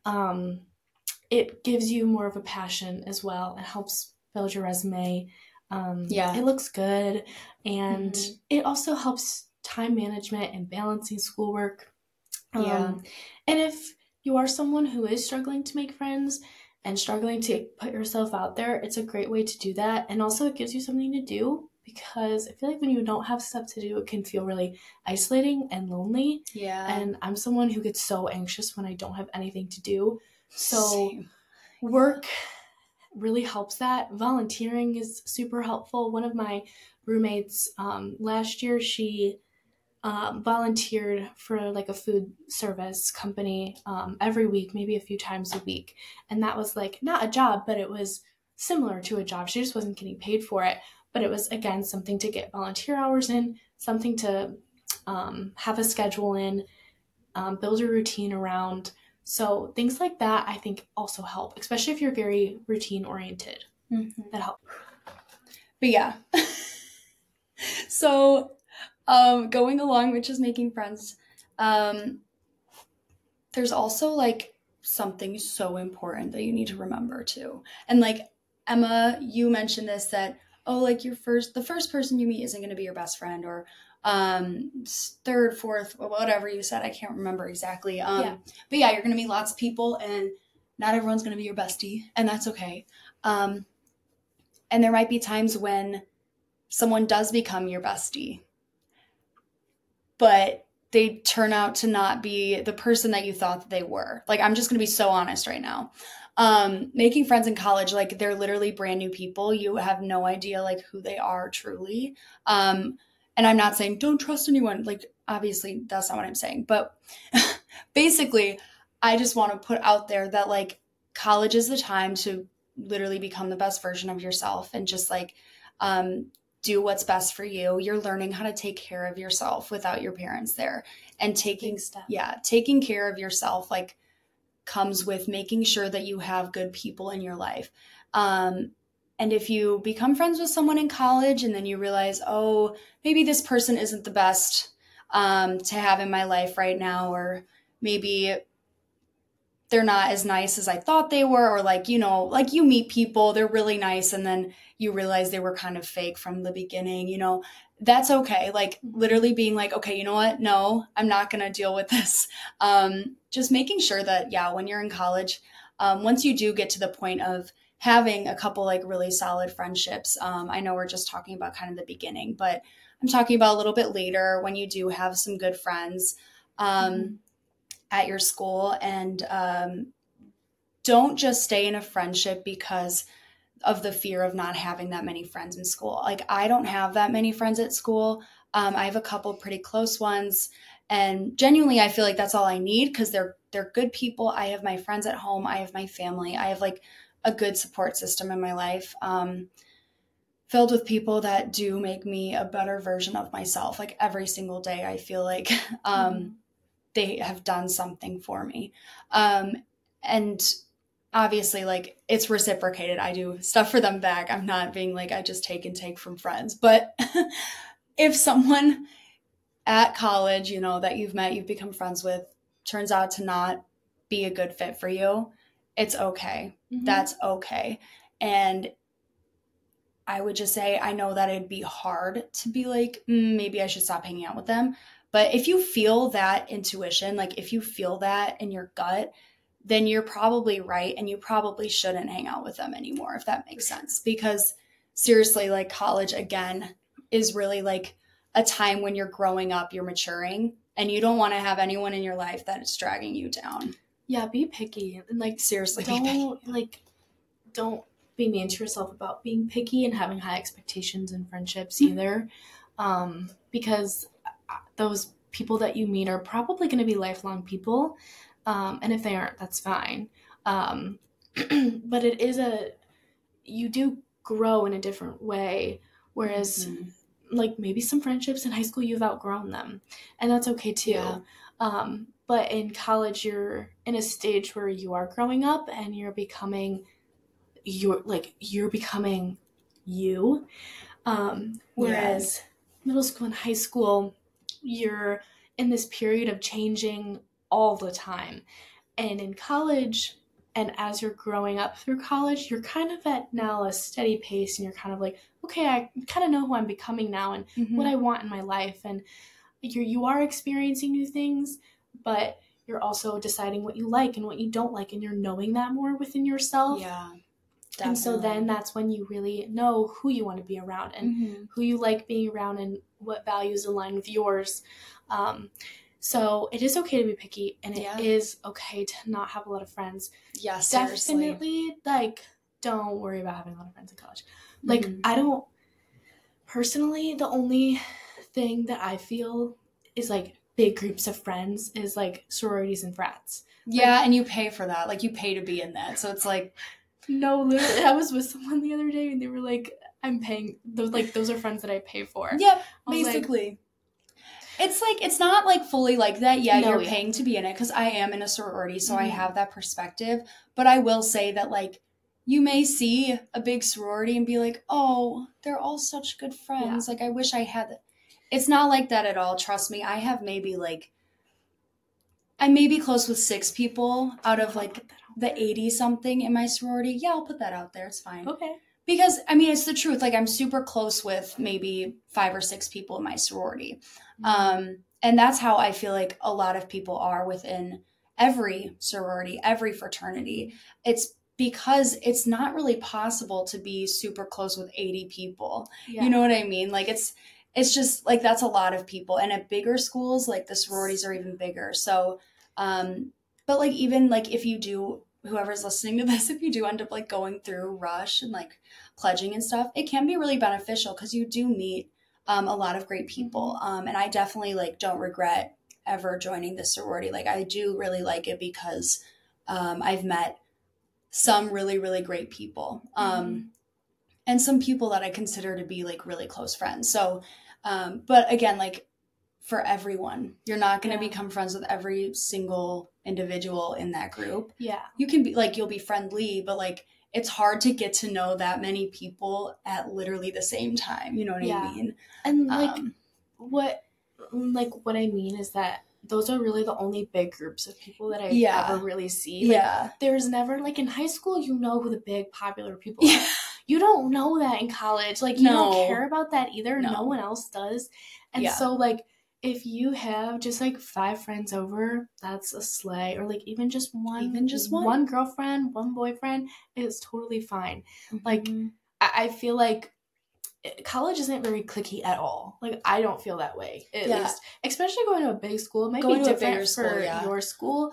it gives you more of a passion as well. It helps build your resume. It looks good, and it also helps time management and balancing schoolwork. And if you are someone who is struggling to make friends and struggling to put yourself out there, it's a great way to do that. And also it gives you something to do, because I feel like when you don't have stuff to do, it can feel really isolating and lonely. Yeah. And I'm someone who gets so anxious when I don't have anything to do. So work really helps that. Volunteering is super helpful. One of my roommates last year, she volunteered for like a food service company every week, maybe a few times a week. And that was like not a job, but it was similar to a job. She just wasn't getting paid for it. But it was, again, something to get volunteer hours in, something to have a schedule in, build a routine around. So things like that, I think, also help, especially if you're very routine-oriented. That helps. But yeah. So Going along with just making friends, there's also like something so important that you need to remember too. And like Emma, you mentioned this, that oh, like the first person you meet isn't going to be your best friend, or third, fourth, whatever you said. I can't remember exactly. But yeah, you're going to meet lots of people, and not everyone's going to be your bestie, and that's okay. And there might be times when someone does become your bestie, but they turn out to not be the person that you thought that they were. Like, I'm just going to be so honest right now. Making friends in college, like, they're literally brand new people. You have no idea, like, who they are truly. And I'm not saying don't trust anyone. Like, obviously, that's not what I'm saying. But basically, I just want to put out there that, like, college is the time to literally become the best version of yourself, and just, like, do what's best for you. You're learning how to take care of yourself without your parents there, and taking care of yourself, like, comes with making sure that you have good people in your life. And if you become friends with someone in college and then you realize, oh, maybe this person isn't the best to have in my life right now, or maybe they're not as nice as I thought they were, or like, you know, like you meet people, they're really nice, and then you realize they were kind of fake from the beginning, you know, that's okay. Like, literally being like, okay, you know what? No, I'm not going to deal with this. Just making sure that, yeah, when you're in college, once you do get to the point of having a couple like really solid friendships, I know we're just talking about kind of the beginning, but I'm talking about a little bit later when you do have some good friends. At your school, and don't just stay in a friendship because of the fear of not having that many friends in school. Like, I don't have that many friends at school. I have a couple pretty close ones, and genuinely I feel like that's all I need, because they're good people. I have my friends at home, I have my family, I have like a good support system in my life, filled with people that do make me a better version of myself. Like, every single day I feel like they have done something for me. And obviously, like, it's reciprocated. I do stuff for them back. I'm not being like, I just take and take from friends. But if someone at college, you know, that you've met, you've become friends with, turns out to not be a good fit for you, it's okay. That's okay. And I would just say, I know that it'd be hard to be like, maybe I should stop hanging out with them. But if you feel that intuition, like if you feel that in your gut, then you're probably right, and you probably shouldn't hang out with them anymore, if that makes sense. Because seriously, like, college, again, is really like a time when you're growing up, you're maturing, and you don't want to have anyone in your life that is dragging you down. Yeah, be picky. And like, seriously, don't be mean to yourself about being picky and having high expectations in friendships either. Because those people that you meet are probably going to be lifelong people. And if they aren't, that's fine. But you do grow in a different way. Whereas like maybe some friendships in high school, you've outgrown them, and that's okay too. Yeah. But in college, you're in a stage where you are growing up and you're becoming you. Whereas middle school and high school, you're in this period of changing all the time. And in college, and as you're growing up through college, you're kind of at now a steady pace, and you're kind of like, okay, I kind of know who I'm becoming now and what I want in my life. And you are experiencing new things, but you're also deciding what you like and what you don't like, and you're knowing that more within yourself. Yeah. Definitely. And so then that's when you really know who you want to be around, and who you like being around, and what values align with yours. So it is okay to be picky, and it is okay to not have a lot of friends. Yes, definitely. Like, don't worry about having a lot of friends in college. Like, I don't personally, the only thing that I feel is like big groups of friends is like sororities and frats. Yeah, and you pay for that. Like, you pay to be in that. So it's like, no, literally, I was with someone the other day and they were like, I'm paying those. Like, those are friends that I pay for. Yep, basically. It's like, it's not like fully like that. Yeah, you're paying to be in it, because I am in a sorority, so I have that perspective. But I will say that, like, you may see a big sorority and be like, oh, they're all such good friends. Yeah. Like, I wish I had that. It's not like that at all. Trust me. I may be close with 6 people out of like the 80 something in my sorority. Yeah, I'll put that out there. It's fine. Okay. Because, I mean, it's the truth. Like, I'm super close with maybe 5 or 6 people in my sorority. And that's how I feel like a lot of people are within every sorority, every fraternity. It's because it's not really possible to be super close with 80 people. Yeah. You know what I mean? Like, it's just, like, that's a lot of people. And at bigger schools, like, the sororities are even bigger. So, but, like, even, like, if you do, whoever's listening to this, if you do end up, like, going through Rush and, like, pledging and stuff, it can be really beneficial because you do meet a lot of great people. And I definitely, like, don't regret ever joining the sorority. Like, I do really like it because I've met some really, really great people. And some people that I consider to be, like, really close friends. So, but again, like, for everyone, you're not going to become friends with every single individual in that group. Yeah. You can be, like, you'll be friendly, but, like, it's hard to get to know that many people at literally the same time. You know what I mean? And, like, what I mean is that those are really the only big groups of people that I ever really see. Like, there's never, like, in high school, you know who the big popular people are. You don't know that in college. Like, you don't care about that either. No one else does. And so, like, if you have just, like, 5 friends over, that's a sleigh. Or, like, even just one girlfriend, one boyfriend is totally fine. Like, I feel like college isn't very cliquey at all. Like, I don't feel that way, at least. Especially going to a big school. It might be different for your school.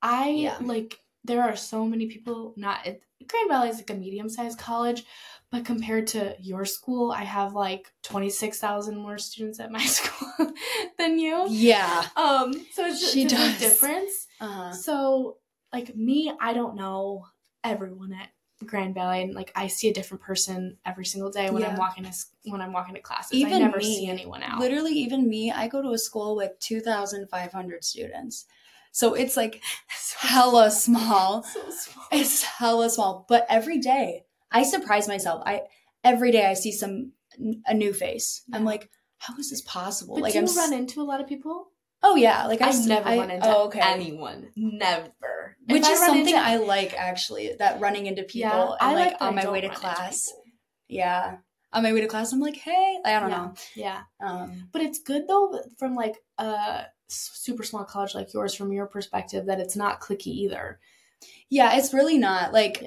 Like, there are so many people, Grand Valley is, like, a medium-sized college, but compared to your school, I have, like, 26,000 more students at my school than you. Yeah. So it's just a big difference. So, like, me, I don't know everyone at Grand Valley, and, like, I see a different person every single day when I'm walking to classes. Even I never see anyone out. Literally, even me, I go to a school with 2,500 students. So it's, like, hella small. So small. It's hella small. But every day, I surprise myself. Every day I see a new face. Yeah. I'm like, how is this possible? But like, do you run into a lot of people? Oh, yeah. Like, I've never run into anyone. Never. Which is something I like, actually, that running into people and, like, on my way to class. Yeah. On my way to class, I'm like, hey. I don't know. Yeah. But it's good, though, from, like, a super small college like yours, from your perspective, that it's not cliquey either. Yeah, it's really not. Like,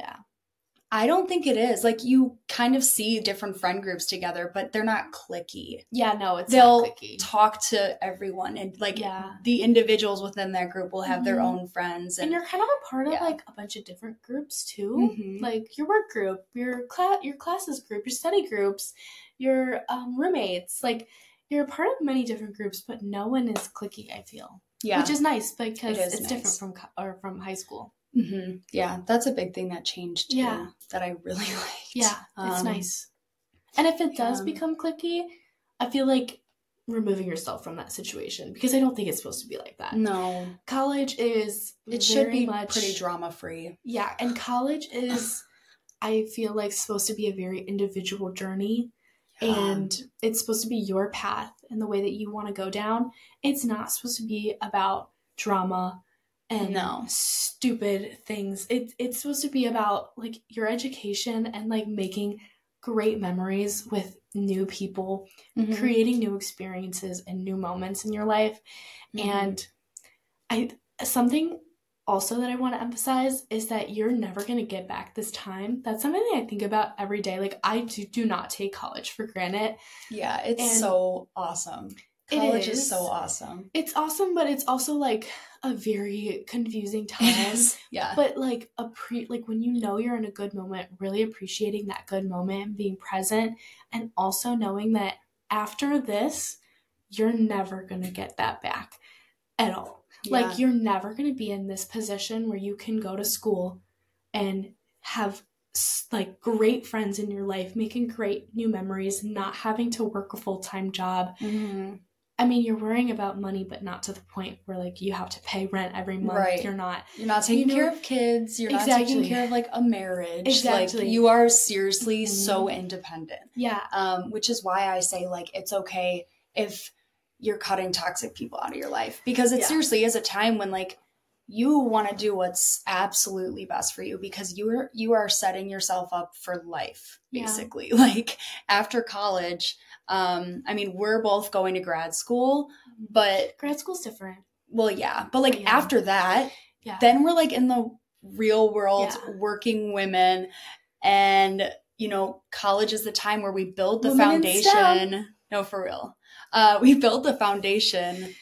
I don't think it is. Like, you kind of see different friend groups together, but they're not cliquey. Yeah, no, it's They'll not cliquey. Talk to everyone, and, like, the individuals within that group will have their own friends. And you're kind of a part of, like, a bunch of different groups, too. Like, your work group, your classes group, your study groups, your roommates. Like, you're a part of many different groups, but no one is cliquey, I feel. Yeah. Which is nice, because it's different from high school. Yeah, that's a big thing that changed too, that I really liked. Yeah, it's nice. And if it does become cliquey, I feel like removing yourself from that situation, because I don't think it's supposed to be like that. No. College is should be pretty drama-free. Yeah, and college is, I feel like, supposed to be a very individual journey, and it's supposed to be your path and the way that you want to go down. It's not supposed to be about drama and stupid things. It's supposed to be about, like, your education and, like, making great memories with new people, creating new experiences and new moments in your life. And something also that I want to emphasize is that you're never going to get back this time. That's something that I think about every day. Like, I do not take college for granted. Yeah, it's so awesome. College is so awesome. It's awesome, but it's also, like, a very confusing time. Yeah. But, like, when you know you're in a good moment, really appreciating that good moment and being present, and also knowing that after this, you're never going to get that back at all. Yeah. Like, you're never going to be in this position where you can go to school and have, like, great friends in your life, making great new memories, not having to work a full-time job. I mean, you're worrying about money, but not to the point where, like, you have to pay rent every month. Right. You're not taking care of kids. You're not taking care of, like, a marriage. Exactly. Like, you are seriously so independent. Yeah. Which is why I say, like, it's okay if you're cutting toxic people out of your life, because it seriously is a time when like you want to do what's absolutely best for you, because you are setting yourself up for life, basically. Like after college, I mean, we're both going to grad school, but grad school's different. Well, yeah, but like after that, then we're like in the real world, working women, and you know, college is the time where we build the foundation. No, for real. We build the foundation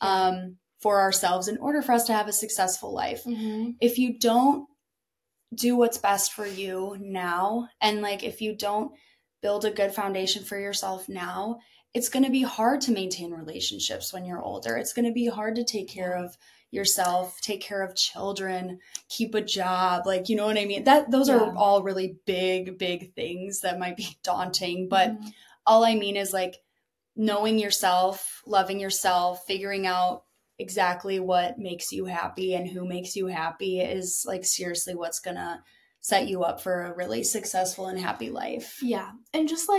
for ourselves in order for us to have a successful life. Mm-hmm. If you don't do what's best for you now, and like if you don't build a good foundation for yourself now, it's going to be hard to maintain relationships when you're older. It's going to be hard to take care of yourself, take care of children, keep a job. Like, you know what I mean? Those are all really big things that might be daunting. But all I mean is like knowing yourself, loving yourself, figuring out exactly what makes you happy and who makes you happy is like seriously what's going to set you up for a really successful and happy life. Yeah. And just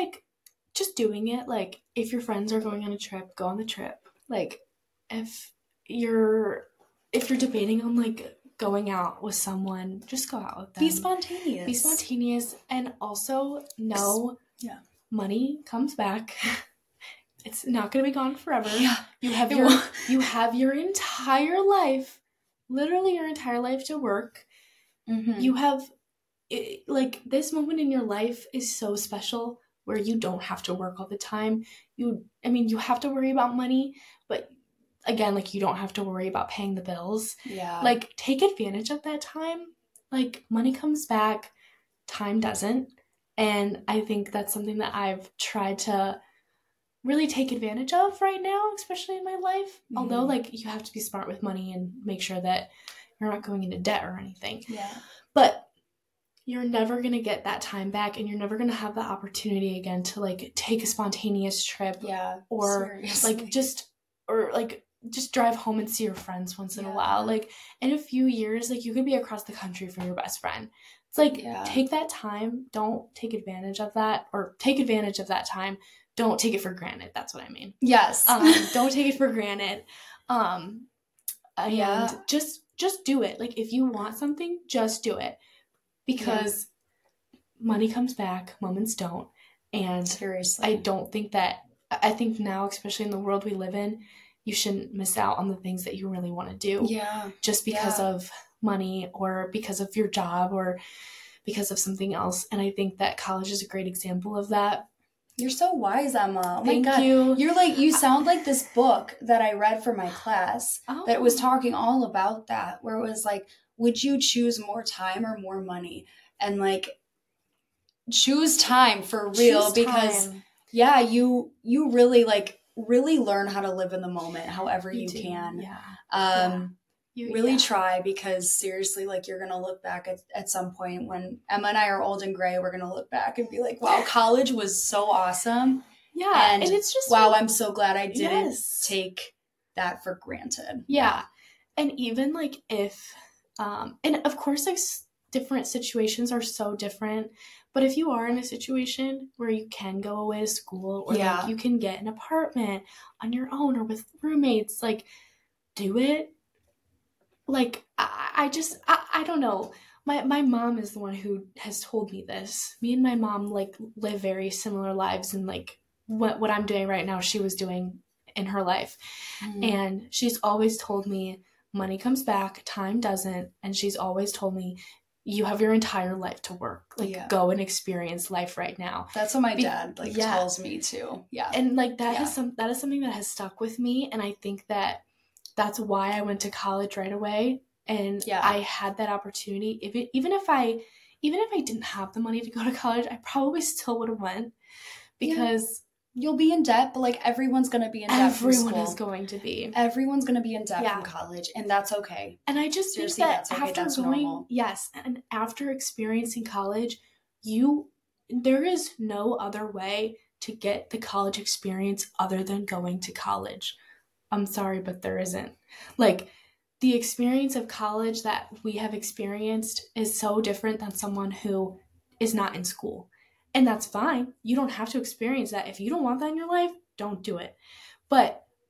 doing it. Like if your friends are going on a trip, go on the trip. Like if you're debating on like going out with someone, just go out with them. Be spontaneous. And also know money comes back. It's not going to be gone forever. Yeah. You have your entire life, literally your entire life to work. Mm-hmm. You have like this moment in your life is so special where you don't have to work all the time. You have to worry about money, but again, like you don't have to worry about paying the bills. Yeah. Like take advantage of that time. Like money comes back, time doesn't. And I think that's something that I've tried to really take advantage of right now, especially in my life. Mm-hmm. Although like you have to be smart with money and make sure that you're not going into debt or anything. Yeah. But you're never going to get that time back, and you're never going to have the opportunity again to like take a spontaneous trip. Yeah. Or seriously. just drive home and see your friends once in a while. Like in a few years, like you could be across the country from your best friend. It's like, take that time. Don't take advantage of that, or take advantage of that time. Don't take it for granted. That's what I mean. Yes. Don't take it for granted. And just do it. Like if you want something, just do it. Because money comes back, moments don't. And seriously, I think now, especially in the world we live in, you shouldn't miss out on the things that you really want to do. Yeah. Just because of money, or because of your job, or because of something else. And I think that college is a great example of that. You're so wise, Emma. Oh Thank my God. you. You sound like this book that I read for my class that was talking all about that, where it was like, would you choose more time or more money? And like, choose time for real, because you really really learn how to live in the moment however you can. Really try, because seriously, like you're gonna look back at some point when Emma and I are old and gray, we're gonna look back and be like, wow, college was so awesome. Yeah. And it's just wow, I'm so glad I didn't take that for granted. Yeah. And even like if and of course like different situations are so different, but if you are in a situation where you can go away to school, or like you can get an apartment on your own or with roommates, like do it. Like I don't know. My mom is the one who has told me this. Me and my mom like live very similar lives, and like what I'm doing right now, she was doing in her life. Mm-hmm. And she's always told me money comes back, time doesn't. And she's always told me, you have your entire life to work. Like go and experience life right now. That's what my dad tells me too. Yeah. And like that is something that has stuck with me. And I think that that's why I went to college right away. And I had that opportunity. Even if I didn't have the money to go to college, I probably still would have went, because you'll be in debt, but like everyone's going to be in debt from school. Everyone is going to be. Everyone's going to be in debt from college, and that's okay. And I just think that after going, and after experiencing college, there is no other way to get the college experience other than going to college. I'm sorry, but there isn't. Like, the experience of college that we have experienced is so different than someone who is not in school. And that's fine. You don't have to experience that. If you don't want that in your life, don't do it. But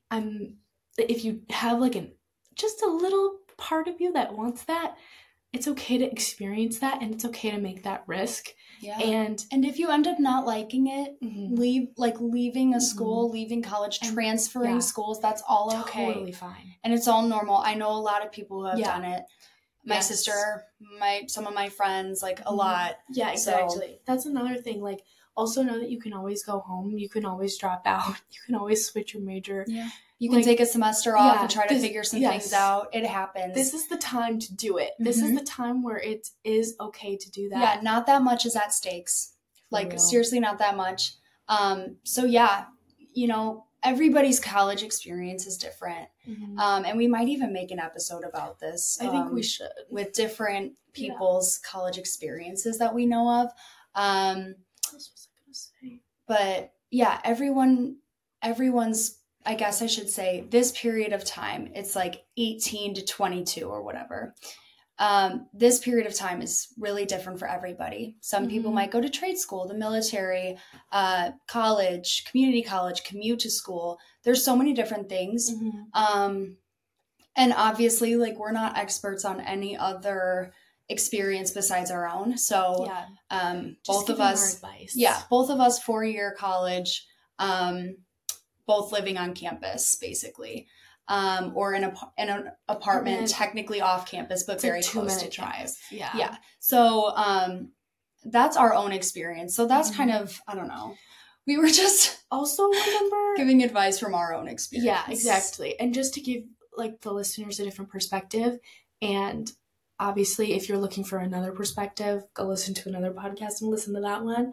if you have like just a little part of you that wants that, it's okay to experience that, and it's okay to make that risk. Yeah. And if you end up not liking it, leaving a school, leaving college, transferring schools, that's all okay. Totally fine. And it's all normal. I know a lot of people who have done it. My sister, some of my friends, like a lot. Yeah, exactly. So, that's another thing. Like, also know that you can always go home. You can always drop out. You can always switch your major. Yeah. You can take a semester off and try to figure some things out. It happens. This is the time to do it. This is the time where it is okay to do that. Yeah, not that much is at stakes. Seriously, not that much. So yeah, everybody's college experience is different. And we might even make an episode about this. I think we should. With different people's college experiences that we know of. What else was I going to say? But yeah, everyone's, I guess I should say, this period of time, it's like 18 to 22 or whatever. This period of time is really different for everybody. Some people might go to trade school, the military, college, community college, commute to school. There's so many different things. And obviously, like, we're not experts on any other experience besides our own. So both of us, 4-year college, both living on campus, basically, or in an apartment, technically off campus, but very close to campus. Yeah. So that's our own experience. So that's kind of, I don't know. We were just also giving advice from our own experience. Yeah, exactly. And just to give like the listeners a different perspective, and obviously if you're looking for another perspective, go listen to another podcast and listen to that one.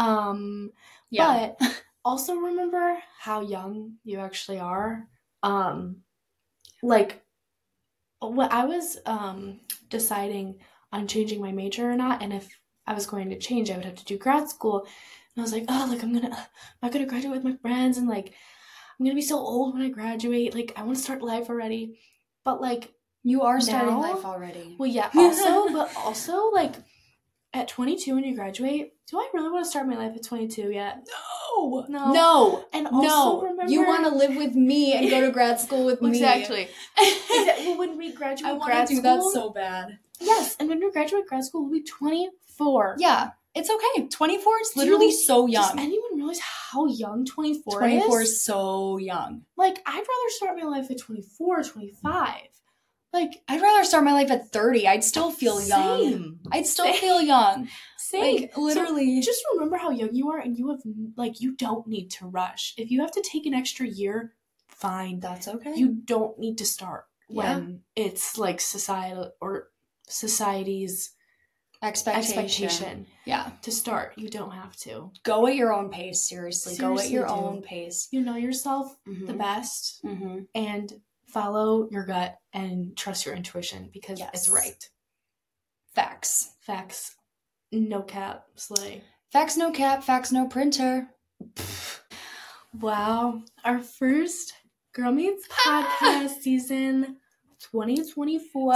But also remember how young you actually are. Like, when I was deciding on changing my major or not, and if I was going to change, I would have to do grad school. And I was like, oh, like, I'm not gonna graduate with my friends, and like, I'm gonna be so old when I graduate. Like, I want to start life already. But like, you are starting life already. Well, yeah, also, like, at 22 when you graduate, do I really want to start my life at 22 yet? No. And also remember, you want to live with me and go to grad school with me. Exactly. Well, when we graduate grad school, I want to do that so bad. Yes, and when we graduate grad school, we'll be 24. Yeah, it's okay. 24 is literally so young. Does anyone realize how young 24 is? 24 is so young. Like, I'd rather start my life at 24 or 25. Like, I'd rather start my life at 30. I'd still feel young. I'd still feel young. Same. Like, literally. So just remember how young you are, and you have, like, you don't need to rush. If you have to take an extra year, fine. That's okay. You don't need to start when it's, like, society's expectation. Yeah. To start. You don't have to. Go at your own pace, seriously. Go at your own pace. You know yourself the best. And follow your gut and trust your intuition, because it's right. Facts. No cap, slay. Facts, no cap. Facts, no printer. Wow. Our first Girl Meets podcast season 2024.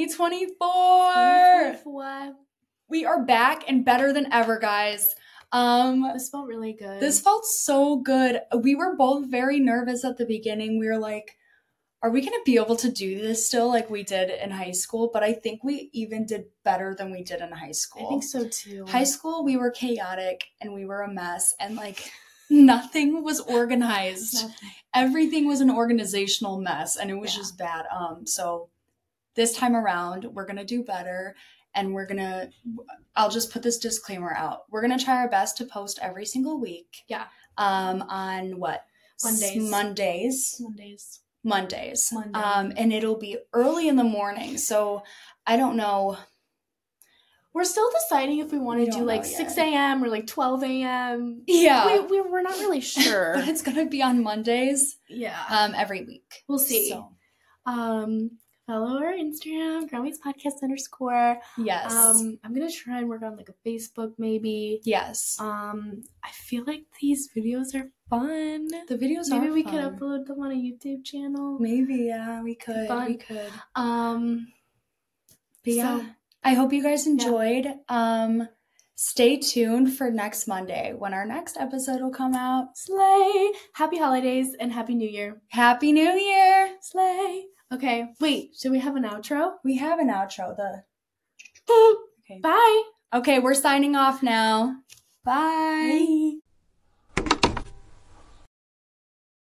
2024. We are back and better than ever, guys. This felt really good. This felt so good. We were both very nervous at the beginning. We were like, are we going to be able to do this still like we did in high school? But I think we even did better than we did in high school. I think so too. High school, we were chaotic and we were a mess, and like nothing was organized. Everything was an organizational mess, and it was just bad. So this time around, we're going to do better, and I'll just put this disclaimer out. We're going to try our best to post every single week. Yeah. On what? Mondays. And it'll be early in the morning. So I don't know. We're still deciding if we want to do like 6 a.m. or like 12 a.m. Yeah. We're not really sure. But it's going to be on Mondays. Yeah. Every week. We'll see. So. Follow our Instagram, Girl Meets Podcast _ Yes. I'm going to try and work on like a Facebook maybe. Yes. I feel like these videos are fun. The videos maybe are we fun. could upload them on a YouTube channel. Maybe, yeah, we could. We could. But yeah, I hope you guys enjoyed. stay tuned for next Monday when our next episode will come out. Slay! Happy holidays and Happy New Year. Happy New Year! Slay! Okay, wait, should we have an outro? We have an outro. Okay. Bye! Okay, we're signing off now. Bye! Bye.